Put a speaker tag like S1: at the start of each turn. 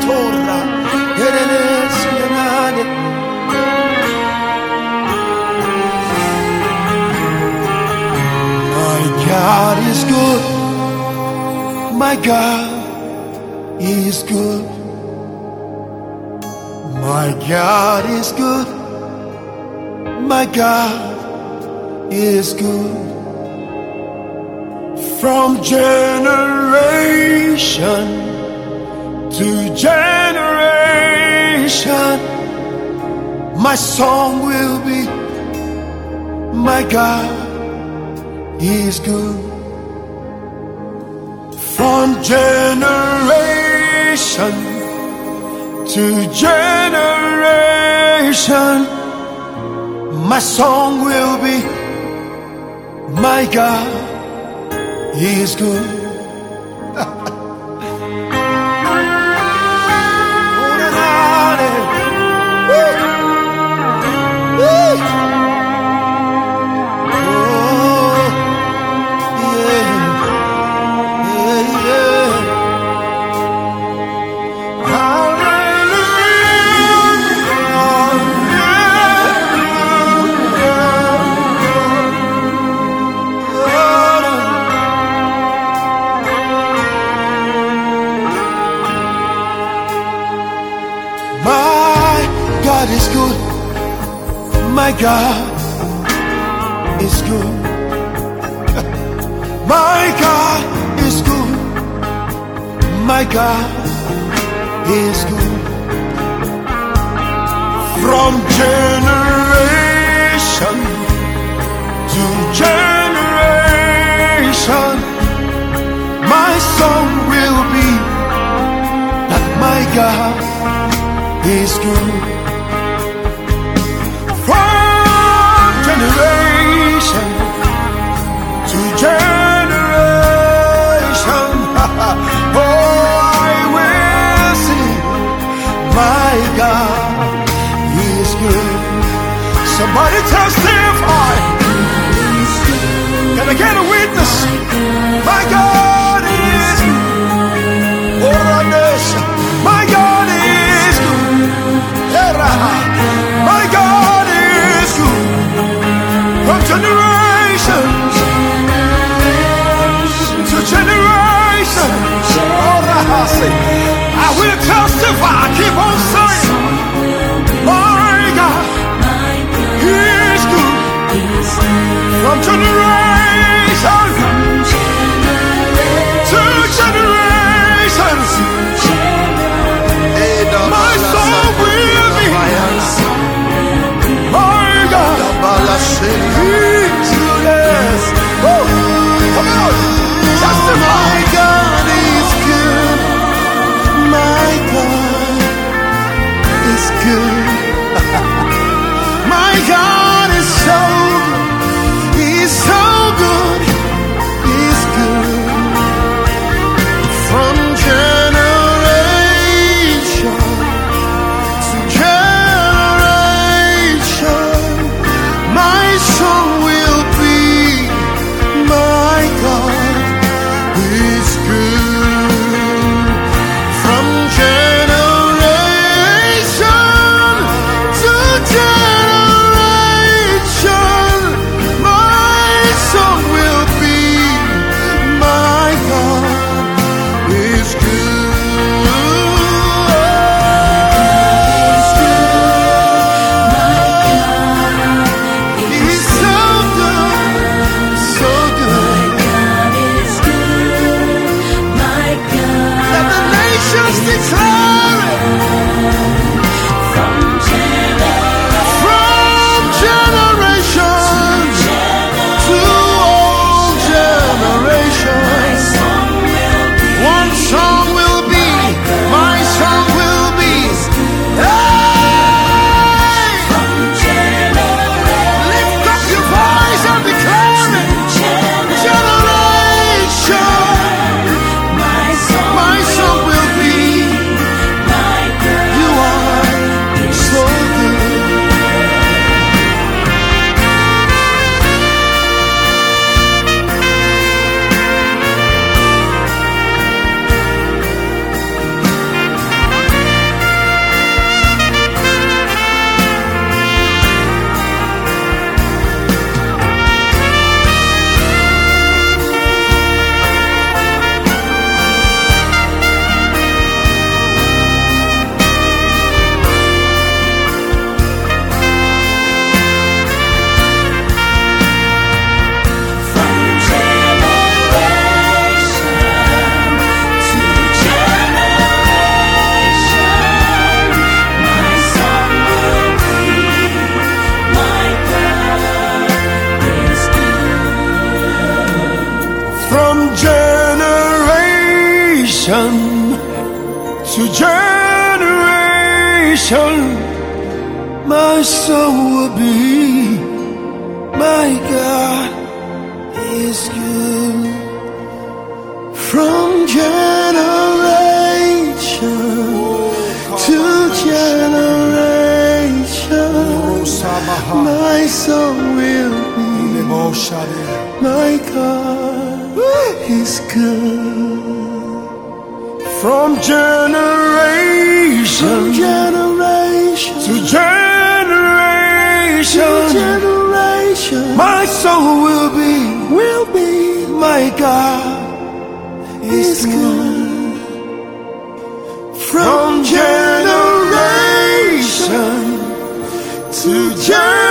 S1: Torah. Erenes Yenade. My God is good. My God is good. My God is good. My God is good. From generation to generation, my song will be, my God is good. From generation to generation, my song will be, my God is good. God is good. My God is good. My God is good. My God is good. From generation to generation, my song will be that my God is good. Generation to generation, oh, I will sing, my God is good. Somebody testify. Can I get a witness? My God is good. My God is good. My God is good. From generations to generations, I will testify. Keep on saying, my God is good. From generation my soul will be. My God is good. From generation to generation, my soul will be. My God is good. From generation to generation.